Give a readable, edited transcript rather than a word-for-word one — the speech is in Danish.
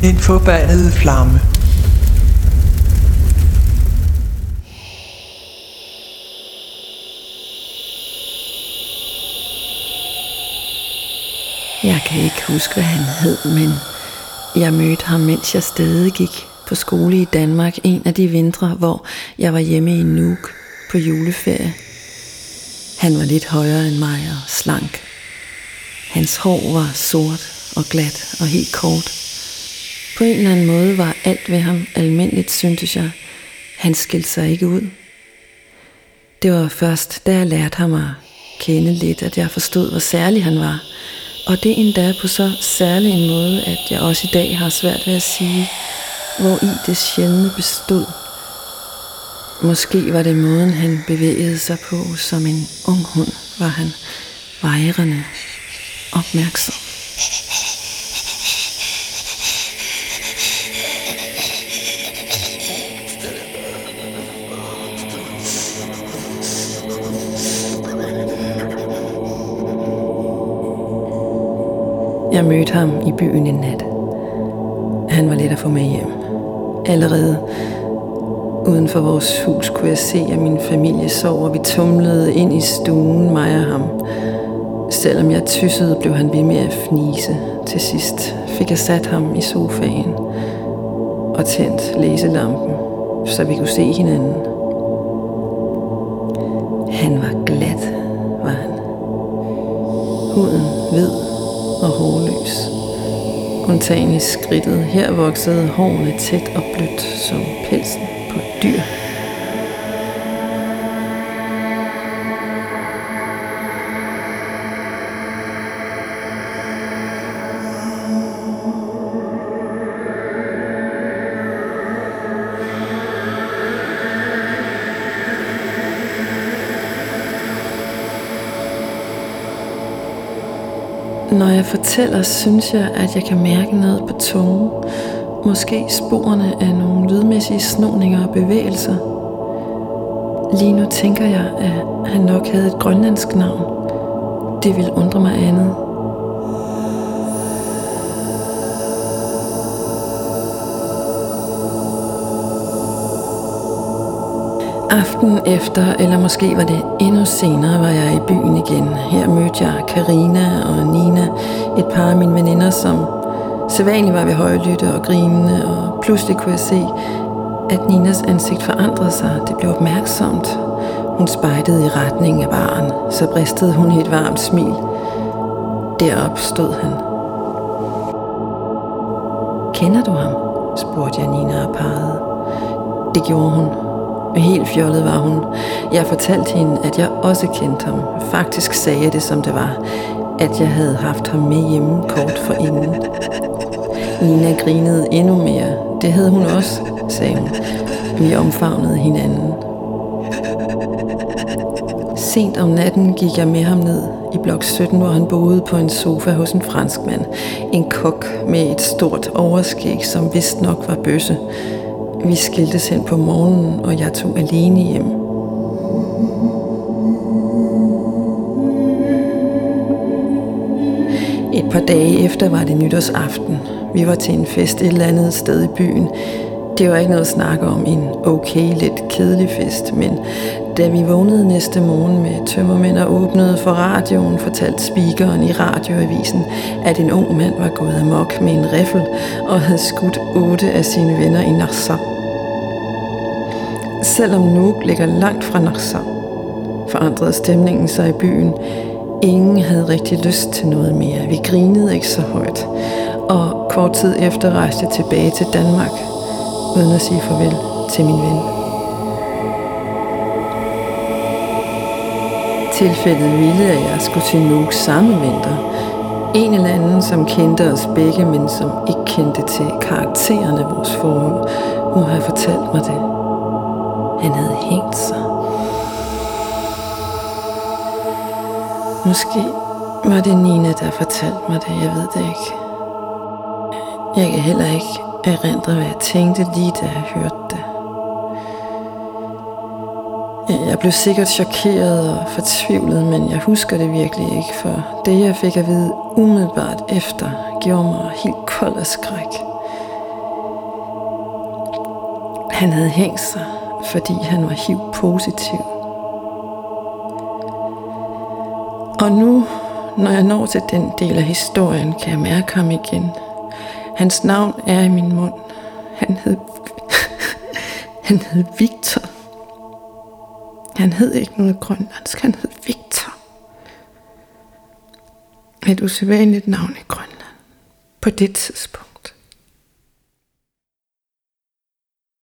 Den forbandede flamme. Jeg kan ikke huske, hvad han hed, men jeg mødte ham, mens jeg stadig gik på skole i Danmark en af de vintre, hvor jeg var hjemme i Nuuk på juleferie. Han var lidt højere end mig og slank. Hans hår var sort og glat og helt kort. På en eller anden måde var alt ved ham almindeligt, syntes jeg. Han skilte sig ikke ud. Det var først, da jeg lærte ham at kende lidt, at jeg forstod, hvor særlig han var. Og det endda på så særlig en måde, at jeg også i dag har svært ved at sige, hvor i det sjældne bestod. Måske var det måden, han bevægede sig på, som en ung hund, var han vejrende opmærksom. Jeg mødte ham i byen en nat. Han var let at få med hjem. Allerede uden for vores hus kunne jeg se, at min familie sov, og vi tumlede ind i stuen, mig og ham. Selvom jeg tyssede, blev han ved med at fnise. Til sidst fik jeg sat ham i sofaen og tændt læselampen, så vi kunne se hinanden. Han var glat, var han. Huden hvid og hårløs. Undtagen i skridtet. Her voksede hårene tæt og blødt som pelsen på et dyr. Når jeg fortæller, synes jeg, at jeg kan mærke noget på tungen. Måske sporene af nogle lydmæssige snoninger og bevægelser. Lige nu tænker jeg, at han nok havde et grønlandsk navn. Det ville undre mig andet. Aften efter, eller måske var det endnu senere, var jeg i byen igen. Her mødte jeg Karina og Nina, et par af mine veninder, som sædvanligt var ved højlytte og grinende, og pludselig kunne jeg se, at Ninas ansigt forandrede sig. Det blev opmærksomt. Hun spejdede i retning af baren, så bristede hun i et varmt smil. Derop stod han. Kender du ham? Spurgte jeg Nina og parrede. Det gjorde hun. Helt fjollet var hun. Jeg fortalte hende, at jeg også kendte ham. Faktisk sagde jeg det, som det var, at jeg havde haft ham med hjemme kort forinden. Nina grinede endnu mere. Det havde hun også, sagde hun. Vi omfavnede hinanden. Sent om natten gik jeg med ham ned i blok 17, hvor han boede på en sofa hos en franskmand. En kok med et stort overskæg, som vist nok var bøsse. Vi skiltes hen på morgenen, og jeg tog alene hjem. Et par dage efter var det nytårsaften. Vi var til en fest et eller andet sted i byen. Det var ikke noget at snakke om, en okay, lidt kedelig fest, men da vi vågnede næste morgen med tømmermænd og åbnede for radioen, fortalte speakeren i radioavisen, at en ung mand var gået amok med en riffel og havde skudt 8 af sine venner i Narsaq. Selvom Nuuk ligger langt fra Narsaq, forandrede stemningen sig i byen. Ingen havde rigtig lyst til noget mere. Vi grinede ikke så højt, og kort tid efter rejste jeg tilbage til Danmark, uden at sige farvel til min ven. Tilfældet ville, at jeg skulle til Nuuk samme vinter. En eller anden, som kendte os begge, men som ikke kendte til karaktererne af vores forhold, må have fortalt mig det. Han havde hængt sig. Måske var det Nina, der fortalte mig det. Jeg ved det ikke. Jeg kan heller ikke erindre, hvad jeg tænkte lige da jeg hørte det. Jeg blev sikkert chokeret og fortvivlet, men jeg husker det virkelig ikke, for det jeg fik at vide umiddelbart efter, gjorde mig helt kold af skræk. Han havde hængt sig, fordi han var HIV-positiv. Og nu, når jeg når til den del af historien, kan jeg mærke ham igen. Hans navn er i min mund. Han hed Victor. Han hed ikke noget grønlandsk, han hed Victor. Et usædvanligt navn i Grønland. På det tidspunkt.